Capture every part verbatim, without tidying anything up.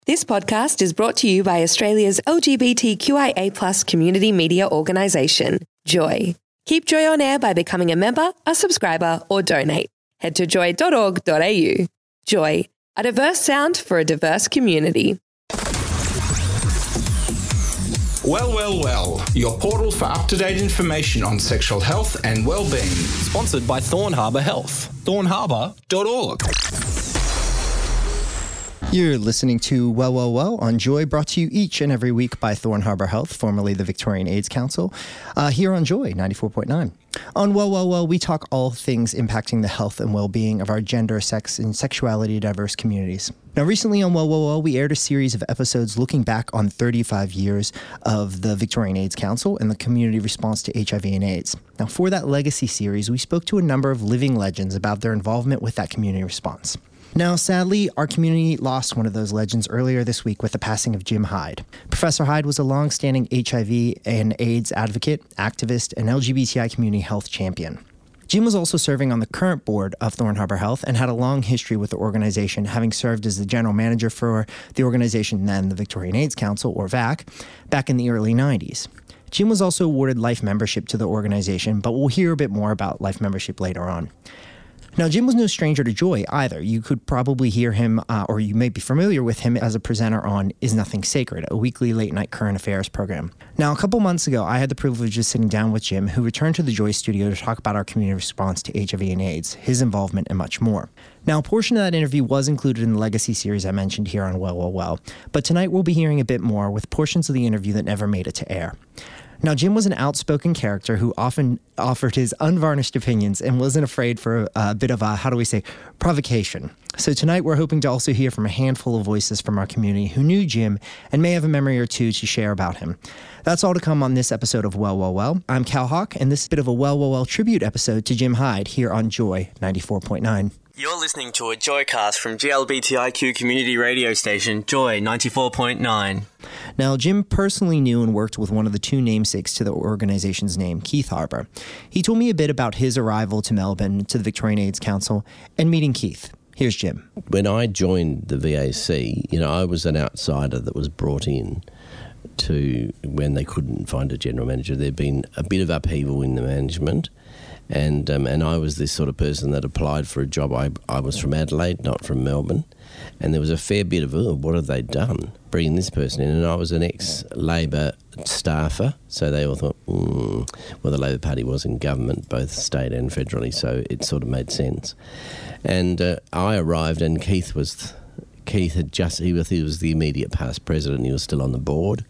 This podcast is brought to you by Australia's L G B T Q I A plus community media organisation, Joy. Keep Joy on air by becoming a member, a subscriber, or donate. Head to joy dot org dot a u. Joy, a diverse sound for a diverse community. Well, well, well, your portal for up-to-date information on sexual health and well-being. Sponsored by Thorn Harbour Health. thorn harbour dot org. You're listening to Well, Well, Well on Joy, brought to you each and every week by Thorn Harbour Health, formerly the Victorian AIDS Council, uh, here on Joy ninety-four point nine. On Well, Well, Well, we talk all things impacting the health and well-being of our gender, sex, and sexuality diverse communities. Now, recently on Well, Well, Well, we aired a series of episodes looking back on thirty-five years of the Victorian AIDS Council and the community response to H I V and AIDS. Now, for that legacy series, we spoke to a number of living legends about their involvement with that community response. Now, sadly, our community lost one of those legends earlier this week with the passing of Jim Hyde. Professor Hyde was a long-standing H I V and AIDS advocate, activist, and L G B T I community health champion. Jim was also serving on the current board of Thorn Harbour Health and had a long history with the organization, having served as the general manager for the organization then the Victorian AIDS Council, or V A C, back in the early nineties. Jim was also awarded life membership to the organization, but we'll hear a bit more about life membership later on. Now, Jim was no stranger to Joy either. You could probably hear him, uh, or you may be familiar with him as a presenter on Is Nothing Sacred, a weekly late-night current affairs program. Now, a couple months ago, I had the privilege of sitting down with Jim, who returned to the Joy studio to talk about our community response to H I V and AIDS, his involvement, and much more. Now, a portion of that interview was included in the legacy series I mentioned here on Well, Well, Well, but tonight we'll be hearing a bit more with portions of the interview that never made it to air. Now, Jim was an outspoken character who often offered his unvarnished opinions and wasn't afraid for a, a bit of a, how do we say, provocation. So tonight we're hoping to also hear from a handful of voices from our community who knew Jim and may have a memory or two to share about him. That's all to come on this episode of Well, Well, Well. I'm Cal Hawk, and this is a bit of a Well, Well, Well tribute episode to Jim Hyde here on Joy ninety-four point nine. You're listening to a Joycast from G L B T I Q community radio station, Joy ninety-four point nine. Now, Jim personally knew and worked with one of the two namesakes to the organization's name, Keith Harbour. He told me a bit about his arrival to Melbourne, to the Victorian AIDS Council, and meeting Keith. Here's Jim. When I joined the V A C, you know, I was an outsider that was brought in to when they couldn't find a general manager. There'd been a bit of upheaval in the management. And um, and I was this sort of person that applied for a job. I I was from Adelaide, not from Melbourne. And there was a fair bit of, oh, what have they done, bringing this person in? And I was an ex-Labor staffer, so they all thought, mm. well, the Labor Party was in government, both state and federally, so it sort of made sense. And uh, I arrived, and Keith was, Keith had just, he was, he was the immediate past president. He was still on the board.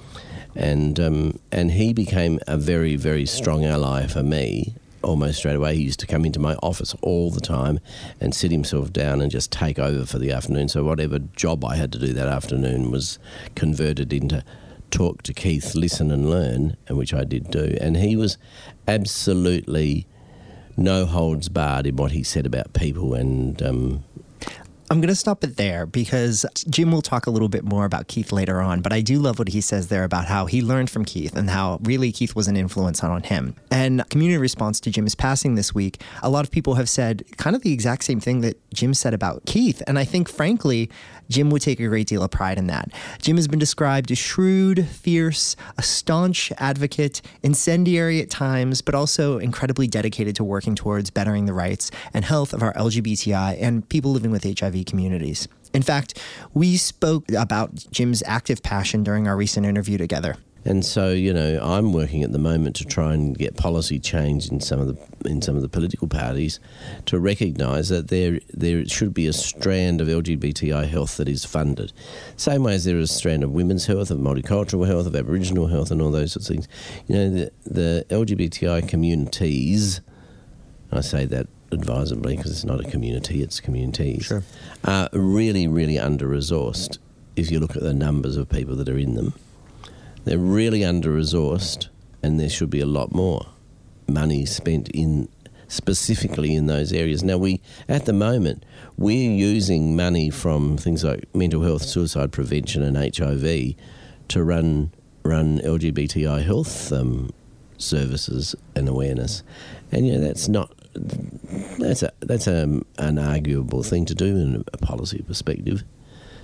And um, and he became a very, very strong ally for me. Almost straight away. He used to come into my office all the time and sit himself down and just take over for the afternoon. So whatever job I had to do that afternoon was converted into talk to Keith, listen and learn, and which I did do. And he was absolutely no holds barred in what he said about people. And um, I'm going to stop it there because Jim will talk a little bit more about Keith later on, but I do love what he says there about how he learned from Keith and how really Keith was an influence on him. And community response to Jim's passing this week, a lot of people have said kind of the exact same thing that Jim said about Keith. And I think, frankly, Jim would take a great deal of pride in that. Jim has been described as shrewd, fierce, a staunch advocate, incendiary at times, but also incredibly dedicated to working towards bettering the rights and health of our L G B T I and people living with H I V communities. In fact, we spoke about Jim's active passion during our recent interview together. And so, you know, I'm working at the moment to try and get policy change in some of the in some of the political parties to recognise that there there should be a strand of L G B T I health that is funded. Same way as there is a strand of women's health, of multicultural health, of Aboriginal health and all those sorts of things. You know, the, the L G B T I communities, I say that advisedly because it's not a community, it's communities, sure. are really, really under-resourced if you look at the numbers of people that are in them. They're really under-resourced, and there should be a lot more money spent in specifically in those areas. Now, we at the moment, we're using money from things like mental health, suicide prevention and H I V to run run L G B T I health um, services and awareness. And, you know, that's not... That's a that's a, an arguable thing to do in a policy perspective.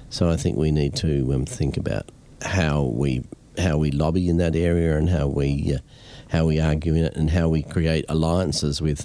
So I think we need to um, think about how we how we lobby in that area and how we uh, how we argue in it and how we create alliances with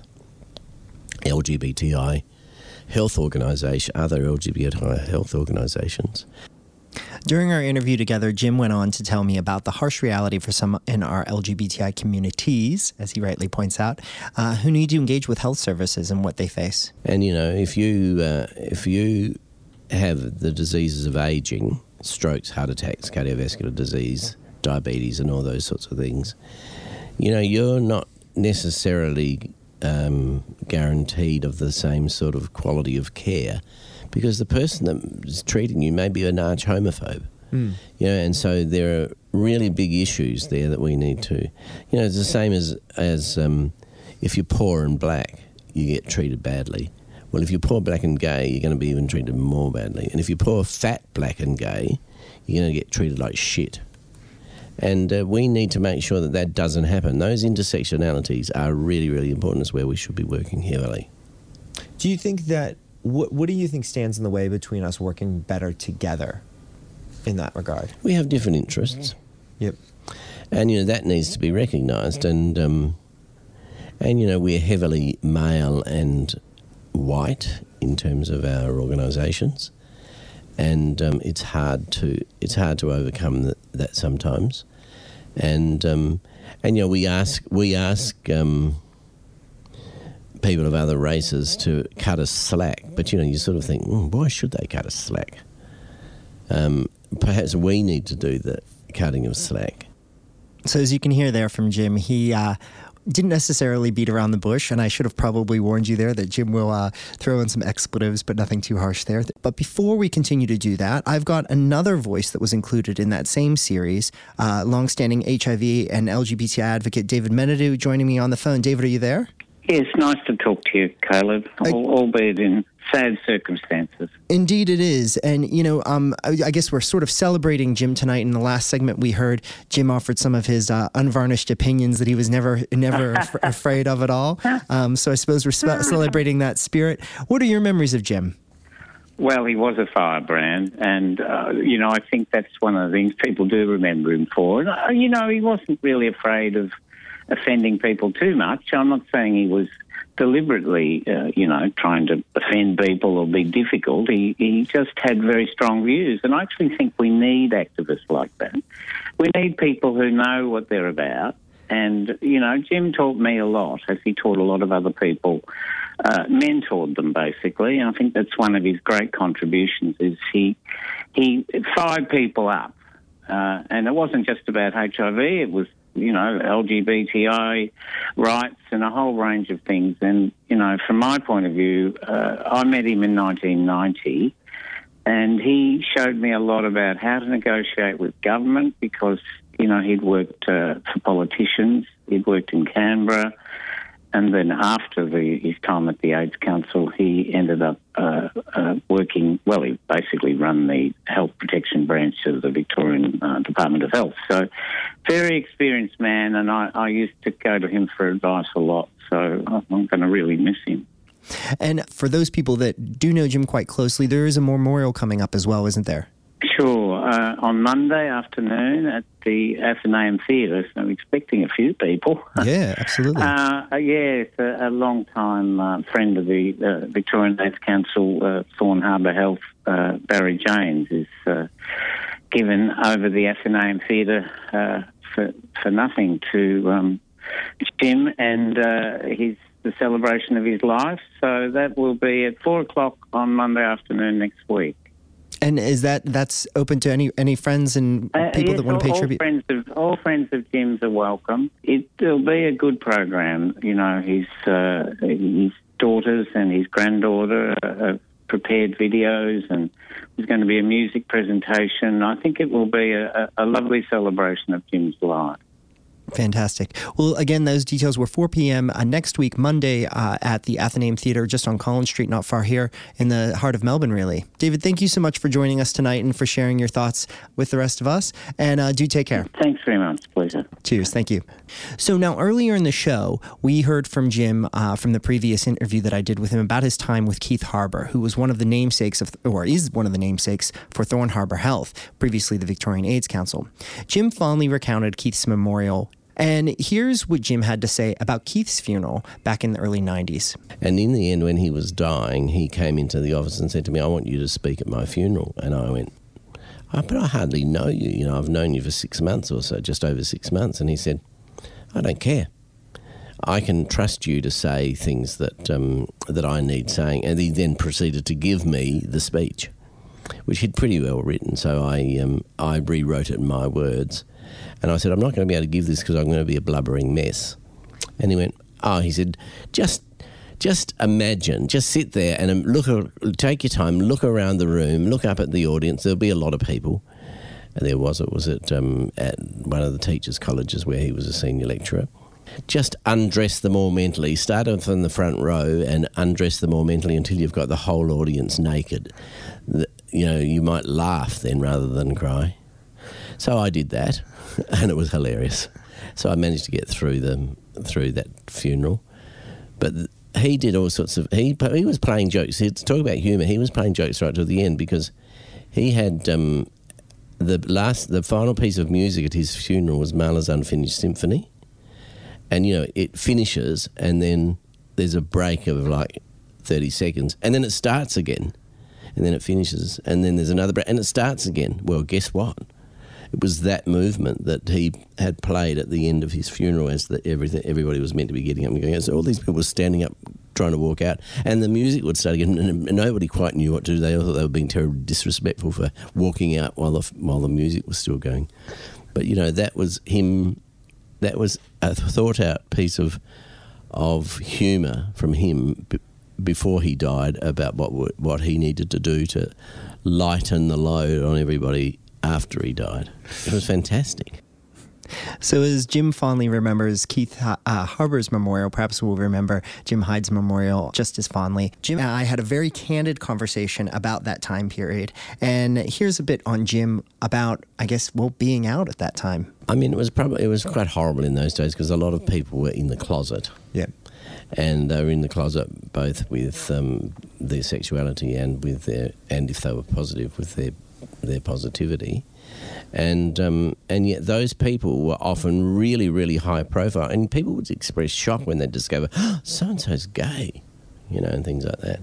L G B T I health organisation, other L G B T I health organisations. During our interview together, Jim went on to tell me about the harsh reality for some in our L G B T I communities, as he rightly points out, uh, who need to engage with health services and what they face. And, you know, if you uh, if you have the diseases of ageing, strokes, heart attacks, cardiovascular disease, diabetes and all those sorts of things, you know, you're not necessarily um, guaranteed of the same sort of quality of care, because the person that is treating you may be an arch homophobe. Mm. You know, and so there are really big issues there that we need to, you know, it's the same as, as um, if you're poor and black, you get treated badly. Well, if you're poor, black and gay, you're going to be even treated more badly. And if you're poor, fat, black and gay, you're going to get treated like shit. And uh, we need to make sure that that doesn't happen. Those intersectionalities are really, really important. It's where we should be working heavily. Do you think that, what, what do you think stands in the way between us working better together in that regard? We have different interests. Yep. And, you know, that needs to be recognised. And, um, and, you know, we're heavily male and white in terms of our organisations. And um, it's hard to it's hard to overcome that, that sometimes, and um, and you know we ask we ask um, people of other races to cut us slack, but you know you sort of think, mm, why should they cut us slack? Um, perhaps we need to do the cutting of slack. So as you can hear there from Jim, he uh, didn't necessarily beat around the bush, and I should have probably warned you there that Jim will uh, throw in some expletives, but nothing too harsh there. But before we continue to do that, I've got another voice that was included in that same series, uh, longstanding H I V and L G B T I advocate David Menadue joining me on the phone. David, are you there? Yes, nice to talk to you, Caleb, I, albeit in sad circumstances. Indeed it is. And, you know, um, I, I guess we're sort of celebrating Jim tonight. In the last segment we heard, Jim offered some of his uh, unvarnished opinions that he was never never af- afraid of at all. Um, so I suppose we're spe- celebrating that spirit. What are your memories of Jim? Well, he was a firebrand, and, uh, you know, I think that's one of the things people do remember him for. And, uh, you know, he wasn't really afraid of offending people too much. I'm not saying he was deliberately, uh, you know, trying to offend people or be difficult. He, he just had very strong views, and I actually think we need activists like that. We need people who know what they're about, and, you know, Jim taught me a lot, as he taught a lot of other people, uh, mentored them, basically, and I think that's one of his great contributions, is he, he fired people up, uh, and it wasn't just about H I V, it was, you know, L G B T I rights and a whole range of things. And, you know, from my point of view, uh, I met him in nineteen ninety, and he showed me a lot about how to negotiate with government because, you know, he'd worked uh, for politicians, he'd worked in Canberra, and then after the, his time at the AIDS Council, he ended up uh, uh, working, well, he basically run the health protection branch of the Victorian uh, Department of Health. So very experienced man, and I, I used to go to him for advice a lot, so I'm going to really miss him. And for those people that do know Jim quite closely, there is a memorial coming up as well, isn't there? Sure. Uh, on Monday afternoon at the Athenaeum Theatre, so I'm expecting a few people. Yeah, absolutely. uh, yeah, it's a, a long-time uh, friend of the uh, Victorian AIDS Council, uh, Thorn Harbour Health, uh, Barry James, is uh, given over the Athenaeum Theatre uh, for, for nothing to um, Jim, and uh, his the celebration of his life. So that will be at four o'clock on Monday afternoon next week. And is that that's open to any any friends and people uh, yes, that want to pay all tribute? Friends of, all friends of Jim's are welcome. It, it'll be a good program. You know, his uh, his daughters and his granddaughter have prepared videos, and there's going to be a music presentation. I think it will be a, a lovely celebration of Jim's life. Fantastic. Well, again, those details were four p.m. Uh, next week, Monday, uh, at the Athenaeum Theatre, just on Collins Street, not far here in the heart of Melbourne, really. David, thank you so much for joining us tonight and for sharing your thoughts with the rest of us. And uh, do take care. Thanks very much. Pleasure. Cheers. Thank you. So now, earlier in the show, we heard from Jim uh, from the previous interview that I did with him about his time with Keith Harbour, who was one of the namesakes of, or is one of the namesakes for Thorn Harbour Health, previously the Victorian AIDS Council. Jim fondly recounted Keith's memorial. And here's what Jim had to say about Keith's funeral back in the early nineties. And in the end, when he was dying, he came into the office and said to me, I want you to speak at my funeral. And I went, oh, but I hardly know you. You know, I've known you for six months or so, just over six months. And he said, I don't care. I can trust you to say things that um, that I need saying. And he then proceeded to give me the speech, which he'd pretty well written. So I um, I rewrote it in my words. And I said, I'm not going to be able to give this because I'm going to be a blubbering mess. And he went, oh, he said, just just imagine, just sit there and look, take your time, look around the room, look up at the audience. There'll be a lot of people. And there was, it was at, um, at one of the teachers' colleges where he was a senior lecturer. Just undress them all mentally. Start off in the front row and undress them all mentally until you've got the whole audience naked. The, you know, you might laugh then rather than cry. So I did that, and it was hilarious. So I managed to get through the through that funeral. But he did all sorts of... He he was playing jokes. To talk about humour, he was playing jokes right to the end because he had... Um, the last, the final piece of music at his funeral was Mahler's Unfinished Symphony. And, you know, it finishes, and then there's a break of like thirty seconds, and then it starts again. And then it finishes, and then there's another break, and it starts again. Well, guess what? It was that movement that he had played at the end of his funeral as that everything, everybody was meant to be getting up and going. So all these people were standing up trying to walk out, and the music would start again, and nobody quite knew what to do. They all thought they were being terribly disrespectful for walking out while the, while the music was still going. But, you know, that was him, that was a thought-out piece of of humour from him b- before he died about what what he needed to do to lighten the load on everybody after he died. It was fantastic. So as Jim fondly remembers Keith uh, Harbour's memorial, perhaps we'll remember Jim Hyde's memorial just as fondly. Jim and I had a very candid conversation about that time period. And here's a bit on Jim about, I guess, well, being out at that time. I mean, it was probably, it was quite horrible in those days because a lot of people were in the closet. Yeah. And they were in the closet both with um, their sexuality and with their, and if they were positive, with their their positivity. And um, and yet those people were often really, really high profile, and people would express shock when they discover, oh, so-and-so's gay, you know, and things like that.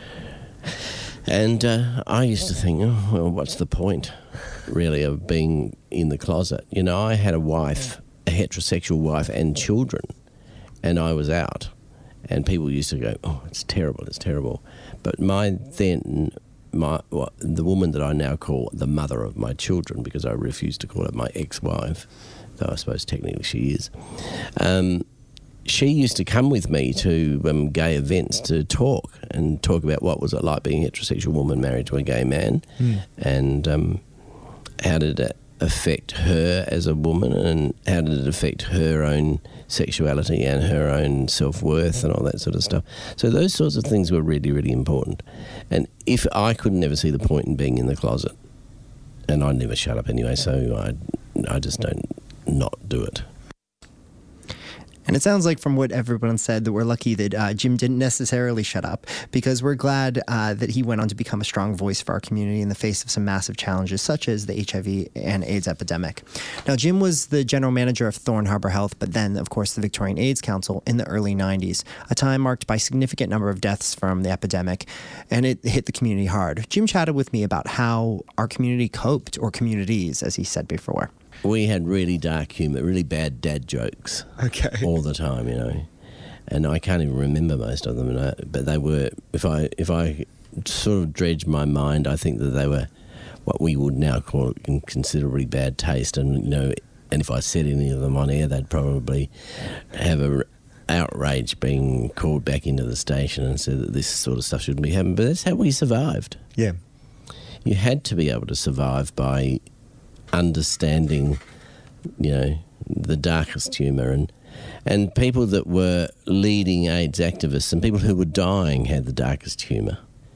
And uh, I used to think, oh, well, what's the point, really, of being in the closet? You know, I had a wife, a heterosexual wife and children, and I was out. And people used to go, oh, it's terrible, it's terrible. But my then... My well, the woman that I now call the mother of my children, because I refuse to call her my ex-wife, though I suppose technically she is, um, she used to come with me to um, gay events to talk and talk about what was it like being a heterosexual woman married to a gay man, mm. and um, how did it affect her as a woman, and how did it affect her own sexuality and her own self-worth and all that sort of stuff. So those sorts of things were really, really important. And if I could never see the point in being in the closet, and I never shut up anyway, so I, I just don't not do it. And it sounds like from what everyone said that we're lucky that uh, Jim didn't necessarily shut up, because we're glad uh, that he went on to become a strong voice for our community in the face of some massive challenges such as the H I V and AIDS epidemic. Now, Jim was the general manager of Thorn Harbour Health, but then, of course, the Victorian AIDS Council in the early nineties, a time marked by significant number of deaths from the epidemic, and it hit the community hard. Jim chatted with me about how our community coped, or communities, as he said before. We had really dark humour, really bad dad jokes. Okay. All the time, you know. And I can't even remember most of them, but they were, if I if I sort of dredged my mind, I think that they were what we would now call considerably bad taste. And, you know, and if I said any of them on air, they'd probably have a outrage being called back into the station and said that this sort of stuff shouldn't be happening. But that's how we survived. Yeah. You had to be able to survive by understanding, you know, the darkest humour, and and people that were leading AIDS activists and people who were dying had the darkest humour.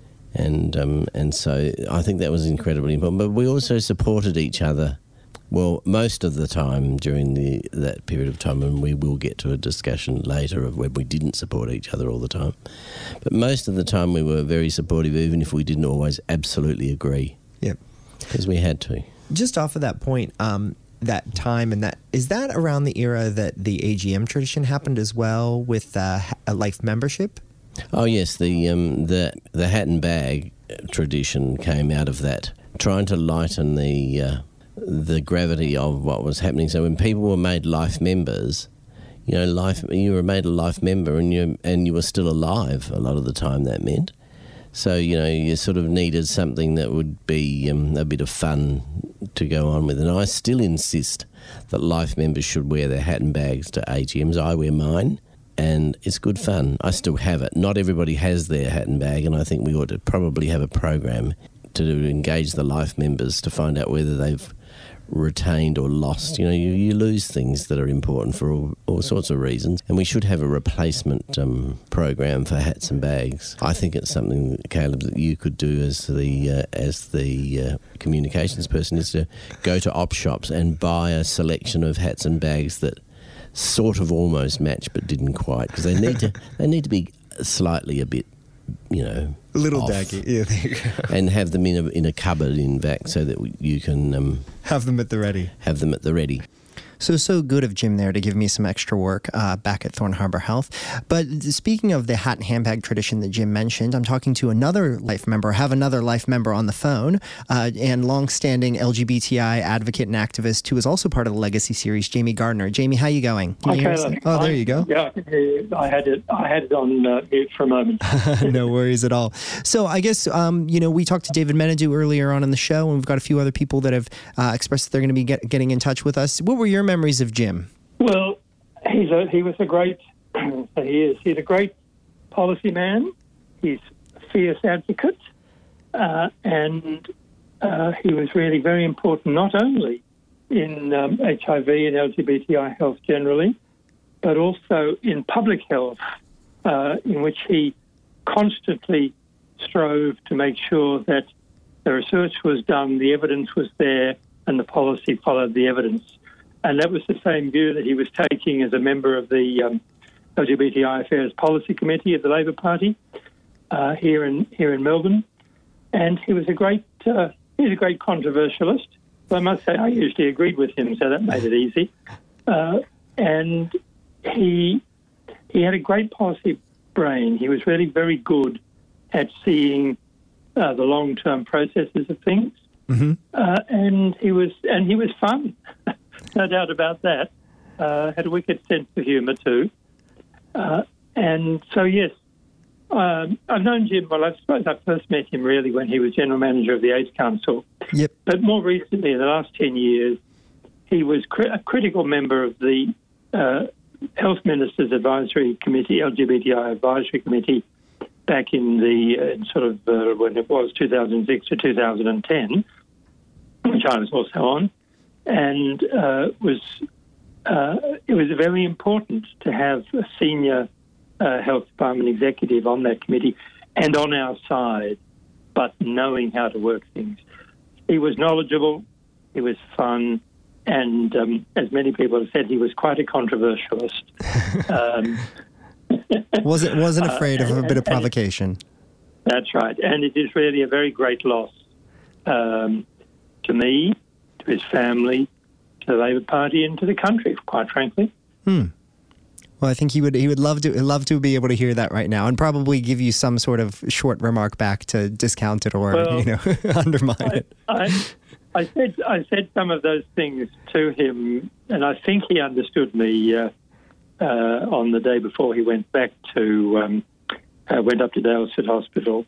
And um, and so I think that was incredibly important. But we also supported each other, well, most of the time during the that period of time, and we will get to a discussion later of when we didn't support each other all the time. But most of the time we were very supportive, even if we didn't always absolutely agree. Yep. Because we had to. Just off of that point, um, that time and that, is that around the era that the A G M tradition happened as well with uh, a life membership? Oh yes, the um, the the hat and bag tradition came out of that, trying to lighten the uh, the gravity of what was happening. So when people were made life members, you know, life you were made a life member, and you and you were still alive a lot of the time. That meant, so you know, you sort of needed something that would be um, a bit of fun to go on with. And I still insist that life members should wear their hat and bags to A G Ms. I wear mine. And it's good fun. I still have it. Not everybody has their hat and bag, and I think we ought to probably have a program to engage the life members to find out whether they've retained or lost. You know, you, you lose things that are important for all, all sorts of reasons, and we should have a replacement um, program for hats and bags. I think it's something, Caleb, that you could do as the uh, as the uh, communications person, is to go to op shops and buy a selection of hats and bags that sort of almost match but didn't quite, because they need to they need to be slightly a bit, you know, a little off. daggy, yeah, there you go. And have them in a in a cupboard in back so that you can um, have them at the ready. Have them at the ready. So, so good of Jim there to give me some extra work uh, back at Thorn Harbour Health. But speaking of the hat and handbag tradition that Jim mentioned, I'm talking to another life member, have another life member on the phone, uh, and longstanding L G B T I advocate and activist who is also part of the Legacy series, Jamie Gardner. Jamie, how you going? Can you Okay, oh, there you go. Yeah, I can hear you. I had it. I had it on uh, mute for a moment. No worries at all. So I guess um, you know, we talked to David Menadue earlier on in the show, and we've got a few other people that have uh, expressed that they're going to be get, getting in touch with us. What were your memories of Jim? Well, he's a, he was a great, he is, he's a great policy man. He's a fierce advocate, uh, and uh, he was really very important not only in um, H I V and L G B T I health generally, but also in public health, uh, in which he constantly strove to make sure that the research was done, the evidence was there, and the policy followed the evidence. And that was the same view that he was taking as a member of the um, L G B T I Affairs Policy Committee of the Labor Party uh, here in here in Melbourne. And he was a great uh, he's a great controversialist. But I must say I usually agreed with him, so that made it easy. Uh, and he he had a great policy brain. He was really very good at seeing uh, the long-term processes of things. Mm-hmm. Uh, and he was and he was fun. No doubt about that. Uh, had a wicked sense of humour too. Uh, and so, yes, um, I've known Jim, well, I suppose I first met him really when he was General Manager of the AIDS Council. Yep. But more recently, in the last ten years, he was cri- a critical member of the uh, Health Ministers Advisory Committee, L G B T I Advisory Committee, back in the uh, sort of uh, when it was two thousand six to two thousand ten, which I was also on. And uh, was uh, it was very important to have a senior uh, health department executive on that committee and on our side, but knowing how to work things. He was knowledgeable, he was fun, and um, as many people have said, he was quite a controversialist. um, wasn't wasn't afraid uh, of a and, bit of and, provocation. That's right, and it is really a very great loss um, to me, to his family, to the Labor Party, and to the country, quite frankly. Hmm. Well, I think he would he would love to love to be able to hear that right now, and probably give you some sort of short remark back to discount it or well, you know undermine I, it. I, I said I said some of those things to him, and I think he understood me uh, uh, on the day before he went back to um, uh, went up to Daylesford Hospital.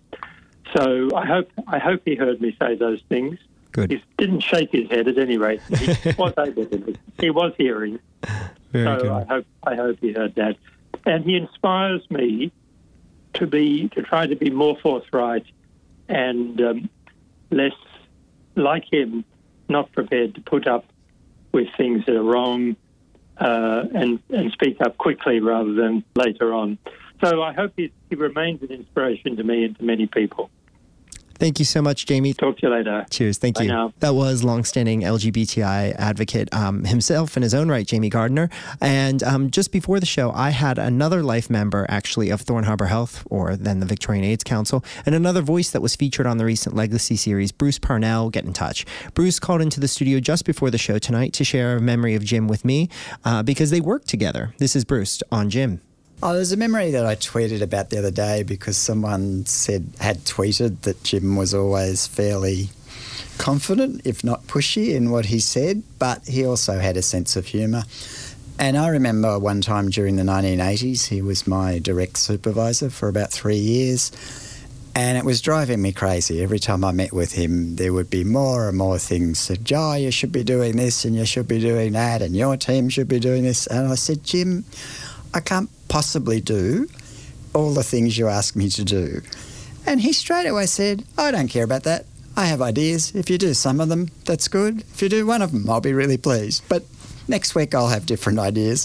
So I hope I hope he heard me say those things. Good. He didn't shake his head at any rate. He was able to. He was hearing. Very so good. I hope I hope he heard that, and he inspires me to be to try to be more forthright and um, less like him, not prepared to put up with things that are wrong, uh, and, and speak up quickly rather than later on. So I hope he, he remains an inspiration to me and to many people. Thank you so much, Jamie. Talk to you later. Cheers. Thank Bye you. now. That was longstanding L G B T I advocate um, himself in his own right, Jamie Gardner. And um, just before the show, I had another life member, actually, of Thorn Harbour Health, or then the Victorian AIDS Council, and another voice that was featured on the recent Legacy series, Bruce Parnell, get in touch. Bruce called into the studio just before the show tonight to share a memory of Jim with me uh, because they worked together. This is Bruce on Jim. Oh, there's a memory that I tweeted about the other day because someone said had tweeted that Jim was always fairly confident, if not pushy, in what he said, but he also had a sense of humour. And I remember one time during the nineteen eighties, he was my direct supervisor for about three years, and it was driving me crazy. Every time I met with him, there would be more and more things said, oh, you should be doing this and you should be doing that and your team should be doing this. And I said, Jim, I can't possibly do all the things you ask me to do. And he straight away said, I don't care about that. I have ideas. If you do some of them, that's good. If you do one of them, I'll be really pleased. But next week I'll have different ideas.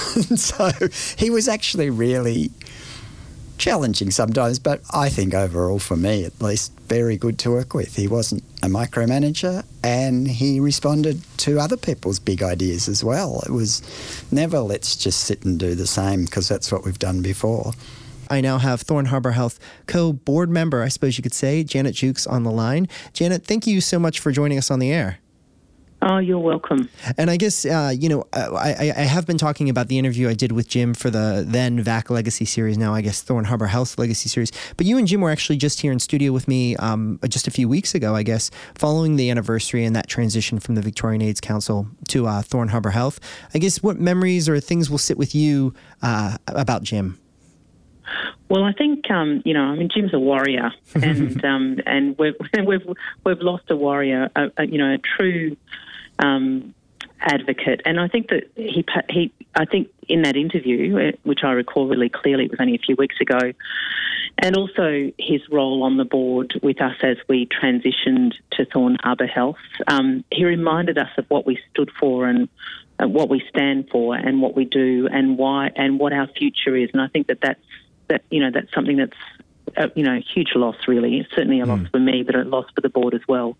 So he was actually really challenging sometimes, but I think overall, for me at least, very good to work with. He wasn't a micromanager and he responded to other people's big ideas as well. It was never let's just sit and do the same because that's what we've done before. I now have Thorn Harbour Health co-board member, I suppose you could say, Janet Jukes on the line. Janet, thank you so much for joining us on the air. Oh, you're welcome. And I guess, uh, you know, I, I have been talking about the interview I did with Jim for the then V A C Legacy series, now I guess Thorn Harbour Health Legacy series. But you and Jim were actually just here in studio with me um, just a few weeks ago, I guess, following the anniversary and that transition from the Victorian AIDS Council to uh, Thorn Harbour Health. I guess what memories or things will sit with you uh, about Jim? Well, I think um, you know, I mean, Jim's a warrior, and um, and we've we've we've lost a warrior, a, a, you know, a true um, advocate. And I think that he he I think in that interview, which I recall really clearly, it was only a few weeks ago, and also his role on the board with us as we transitioned to Thorn Harbour Health, um, he reminded us of what we stood for and uh, what we stand for and what we do and why and what our future is. And I think that that's that you know that's something that's uh, you know a huge loss, really. It's certainly a loss mm. for me, but a loss for the board as well.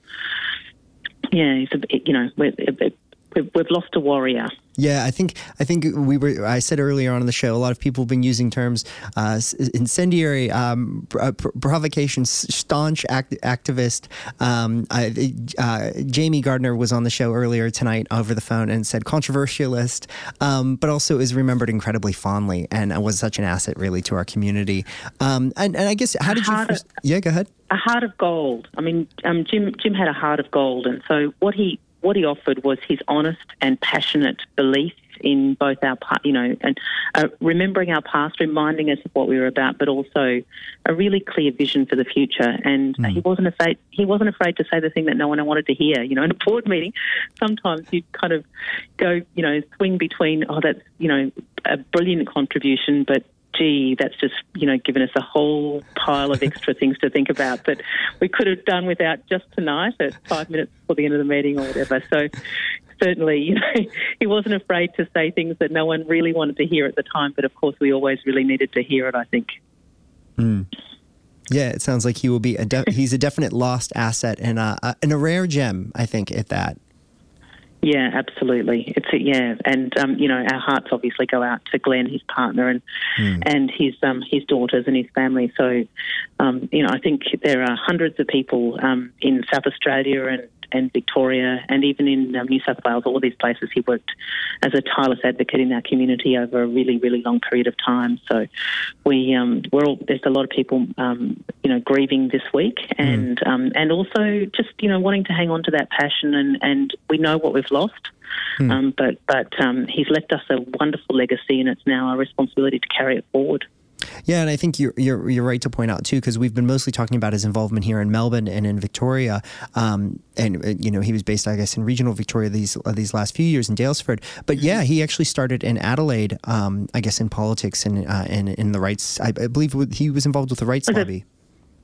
Yeah, it's a, you know we're, we've, we've lost a warrior. Yeah, I think I think we were. I said earlier on in the show, a lot of people have been using terms uh, incendiary, um, provocation, staunch act, activist. Um, uh, Jamie Gardner was on the show earlier tonight over the phone and said controversialist, um, but also is remembered incredibly fondly and was such an asset really to our community. Um, and, and I guess how did you? First, of, yeah, go ahead. A heart of gold. I mean, um, Jim Jim had a heart of gold, and so what he. What he offered was his honest and passionate belief in both our, you know, and uh, remembering our past, reminding us of what we were about, but also a really clear vision for the future. And mm. he wasn't afraid. He wasn't afraid to say the thing that no one wanted to hear. You know, in a board meeting, sometimes you kind of go, you know, swing between, oh, that's you know, a brilliant contribution, but gee, that's just, you know, given us a whole pile of extra things to think about that we could have done without just tonight at five minutes before the end of the meeting or whatever. So certainly, you know, he wasn't afraid to say things that no one really wanted to hear at the time, but of course we always really needed to hear it, I think. Mm. Yeah, it sounds like he will be a de- he's a definite lost asset and a, a, and a rare gem, I think, at that. Yeah, absolutely. It's a, yeah, and um, you know, our hearts obviously go out to Glenn, his partner, and mm. and his um, his daughters and his family. So, um, you know, I think there are hundreds of people um, in South Australia and, and Victoria, and even in um, New South Wales, all of these places. He worked as a tireless advocate in our community over a really, really long period of time. So, we um, we're all there's a lot of people um, you know grieving this week, and mm. um, and also just you know wanting to hang on to that passion, and, and we know what we've lost. Hmm. Um, but but um, he's left us a wonderful legacy, and it's now our responsibility to carry it forward. Yeah, and I think you're you're, you're right to point out too, because we've been mostly talking about his involvement here in Melbourne and in Victoria, um, and uh, you know he was based, I guess, in regional Victoria these uh, these last few years in Daylesford. But yeah, he actually started in Adelaide, um, I guess, in politics and uh, and in the rights. I, I believe he was involved with the rights was lobby. It?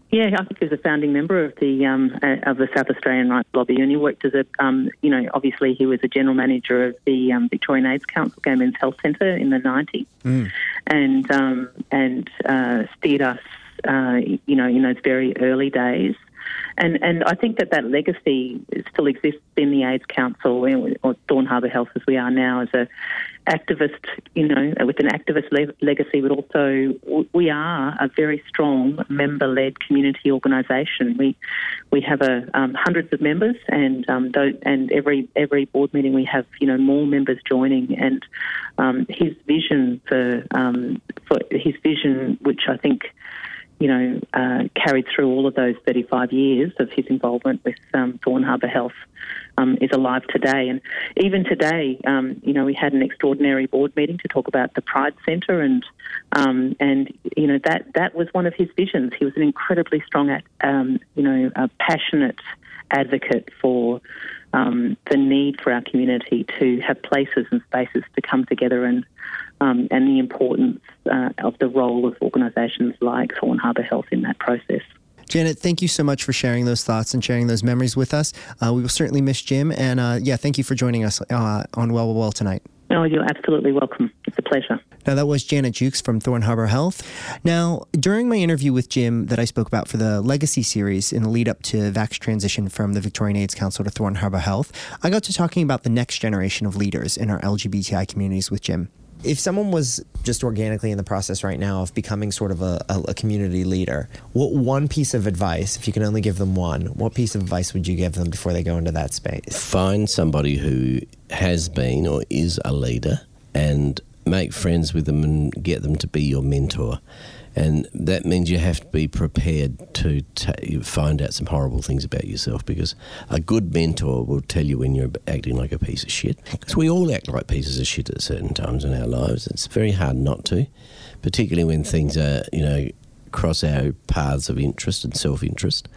Yeah, I think he was a founding member of the um, uh, of the South Australian Rights Lobby, and he worked as a, um, you know, obviously he was a general manager of the um, Victorian AIDS Council Gay Men's Health Centre in the nineties, mm. and um, and uh, steered us, uh, you know, in those very early days. And and I think that that legacy still exists in the AIDS Council, or Thorn Harbour Health as we are now, as a activist, you know, with an activist le- legacy, but also we are a very strong member-led community organisation. We we have a um, hundreds of members, and um, th- and every every board meeting we have, you know, more members joining. And um, his vision for um, for his vision, which I think, you know, uh, carried through all of those thirty-five years of his involvement with um, Thorn Harbour Health, um, is alive today. And even today, um, you know, we had an extraordinary board meeting to talk about the Pride Centre, and um, and you know that that was one of his visions. He was an incredibly strong, um, you know, a passionate advocate for um, the need for our community to have places and spaces to come together, and um, and the importance uh, of the role of organisations like Thorn Harbour Health in that process. Janet, thank you so much for sharing those thoughts and sharing those memories with us. Uh, we will certainly miss Jim, and uh, yeah, thank you for joining us uh, on Well, Well, Well tonight. Oh, you're absolutely welcome. It's a pleasure. Now, that was Janet Jukes from Thorn Harbour Health. Now, during my interview with Jim that I spoke about for the Legacy series in the lead up to Vac's transition from the Victorian AIDS Council to Thorn Harbour Health, I got to talking about the next generation of leaders in our L G B T I communities with Jim. If someone was just organically in the process right now of becoming sort of a, a, a community leader, what one piece of advice, if you can only give them one, what piece of advice would you give them before they go into that space? Find somebody who has been or is a leader and make friends with them and get them to be your mentor. And that means you have to be prepared to t- find out some horrible things about yourself, because a good mentor will tell you when you're acting like a piece of shit. Because we all act like pieces of shit at certain times in our lives. It's very hard not to, particularly when things are, you know, cross our paths of interest and self-interest,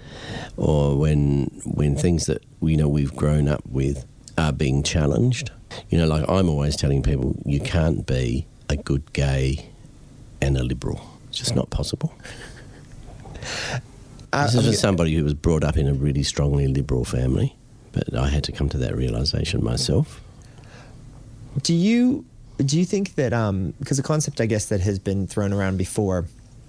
or when when things that, you know, we've grown up with are being challenged. You know, like I'm always telling people, you can't be a good gay and a liberal. It's just not possible. Uh, this is okay. Somebody who was brought up in a really strongly liberal family, but I had to come to that realisation myself. Do you do you think that, um, because a concept I guess that has been thrown around before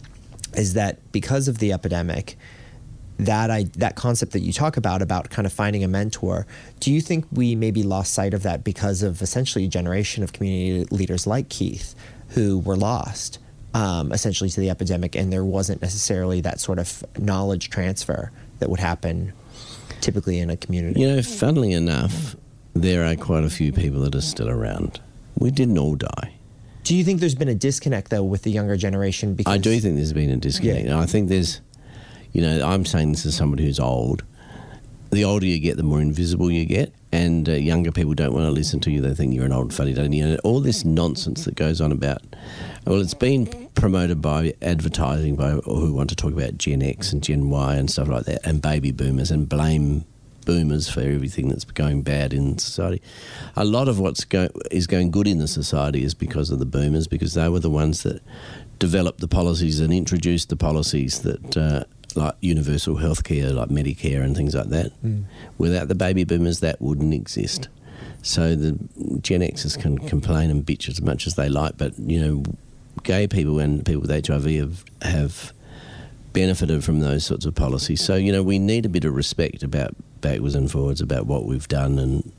is that because of the epidemic, that I that concept that you talk about, about kind of finding a mentor, do you think we maybe lost sight of that because of essentially a generation of community leaders like Keith who were lost? Um, essentially to the epidemic, and there wasn't necessarily that sort of knowledge transfer that would happen typically in a community? You know, funnily enough, there are quite a few people that are still around. We didn't all die. Do you think there's been a disconnect, though, with the younger generation? Because I do think there's been a disconnect. Yeah. I think there's, you know, I'm saying this as somebody who's old. The older you get, the more invisible you get, and uh, younger people don't want to listen to you. They think you're an old fuddy duddy. You know, all this nonsense that goes on about, well, it's been promoted by advertising by who want to talk about Gen X and Gen Y and stuff like that, and baby boomers, and blame boomers for everything that's going bad in society. A lot of what's go- is going good in the society is because of the boomers, because they were the ones that developed the policies and introduced the policies that... Uh, like universal healthcare, like Medicare and things like that. Mm. Without the baby boomers, that wouldn't exist. So the Gen Xers can complain and bitch as much as they like, but, you know, gay people and people with H I V have, have benefited from those sorts of policies. So, you know, we need a bit of respect about backwards and forwards about what we've done, and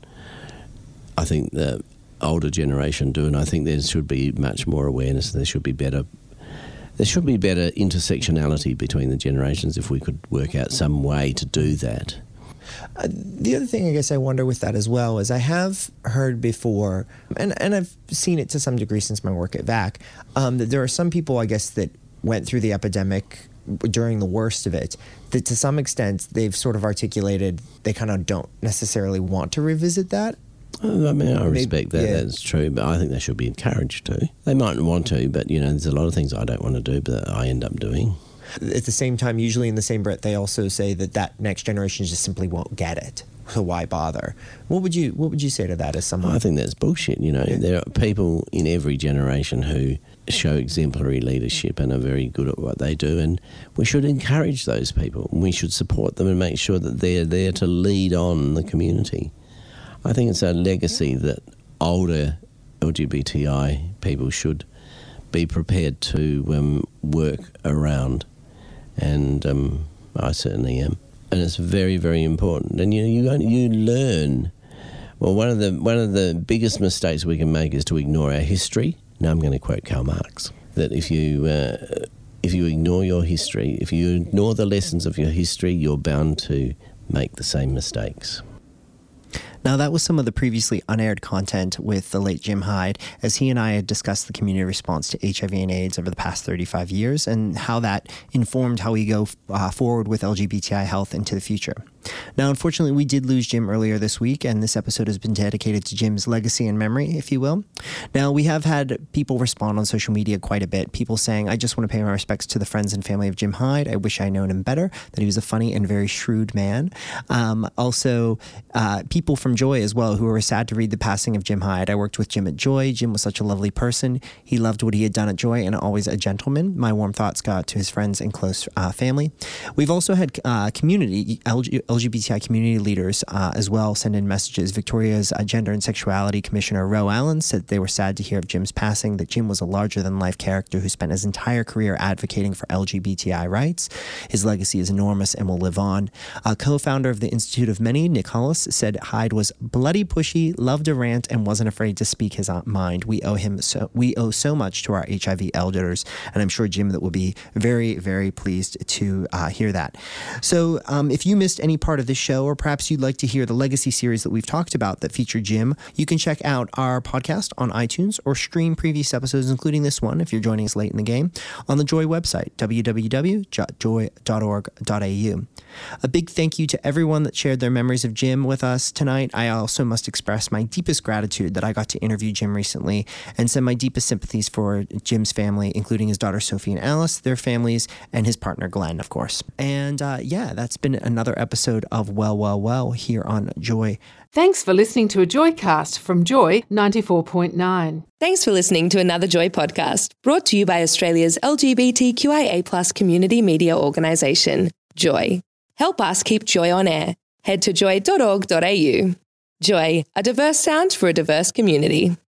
I think the older generation do, and I think there should be much more awareness. There should be better There should be better intersectionality between the generations if we could work out some way to do that. Uh, the other thing I guess I wonder with that as well is I have heard before, and, and I've seen it to some degree since my work at Vac, um, that there are some people, I guess, that went through the epidemic during the worst of it, that to some extent they've sort of articulated they kind of don't necessarily want to revisit that. I mean, I respect that, yeah. That's true, but I think they should be encouraged to. They mightn't want to, but, you know, there's a lot of things I don't want to do, but I end up doing. At the same time, usually in the same breath, they also say that that next generation just simply won't get it. So why bother? What would you What would you say to that as someone? I think that's bullshit. You know, yeah. There are people in every generation who show exemplary leadership and are very good at what they do, and we should encourage those people. We should support them and make sure that they're there to lead on the community. I think it's a legacy that older L G B T I people should be prepared to um, work around, and um, I certainly am. And it's very, very important. And you you you learn. Well, one of the one of the biggest mistakes we can make is to ignore our history. Now I'm going to quote Karl Marx, that if you uh, if you ignore your history, if you ignore the lessons of your history, you're bound to make the same mistakes. Now, that was some of the previously unaired content with the late Jim Hyde, as he and I had discussed the community response to H I V and AIDS over the past thirty-five years and how that informed how we go uh, forward with L G B T I health into the future. Now, unfortunately, we did lose Jim earlier this week, and this episode has been dedicated to Jim's legacy and memory, if you will. Now, we have had people respond on social media quite a bit, people saying, I just want to pay my respects to the friends and family of Jim Hyde. I wish I known him better, that he was a funny and very shrewd man. Um, also, uh, people from Joy as well, who were sad to read the passing of Jim Hyde. I worked with Jim at Joy. Jim was such a lovely person. He loved what he had done at Joy and always a gentleman. My warm thoughts go out to his friends and close uh, family. We've also had uh, community, L G B T I community leaders uh, as well send in messages. Victoria's uh, Gender and Sexuality Commissioner Ro Allen said they were sad to hear of Jim's passing, that Jim was a larger-than-life character who spent his entire career advocating for L G B T I rights. His legacy is enormous and will live on. Uh, co-founder of the Institute of Many, Nick Hollis, said Hyde was bloody pushy, loved a rant, and wasn't afraid to speak his mind. We owe him so we owe so much to our H I V elders, and I'm sure Jim that will be very, very pleased to uh, hear that. So um, if you missed any part of this show, or perhaps you'd like to hear the legacy series that we've talked about that feature Jim, you can check out our podcast on iTunes or stream previous episodes, including this one, if you're joining us late in the game, on the Joy website, w w w dot joy dot org dot a u. A big thank you to everyone that shared their memories of Jim with us tonight. I also must express my deepest gratitude that I got to interview Jim recently and send my deepest sympathies for Jim's family, including his daughter Sophie and Alice, their families, and his partner Glenn, of course. And uh, yeah, that's been another episode of Well, Well, Well here on Joy. Thanks for listening to a Joycast from Joy ninety-four point nine. Thanks for listening to another Joy podcast, brought to you by Australia's L G B T Q I A plus community media organisation, Joy. Help us keep Joy on air. Head to joy dot org dot a u. Joy, a diverse sound for a diverse community.